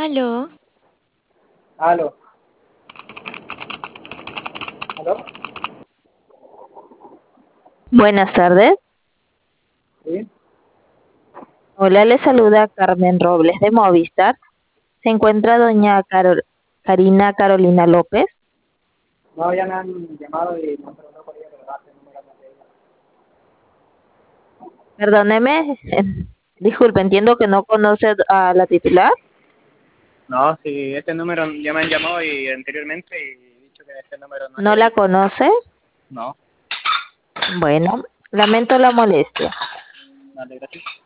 Aló, Aló, aló, buenas tardes. sí, Hola, le saluda Carmen Robles de Movistar. Se encuentra doña Karina Carolina López. no, ya me han llamado y me han preguntado por ella, pero no, este número no sé. Perdóneme, disculpe, entiendo que no conoce a la titular. No, sí, este número ya me han llamado y anteriormente y he dicho que este número no es ¿No la él. conoce? No, Bueno, lamento la molestia. vale, gracias.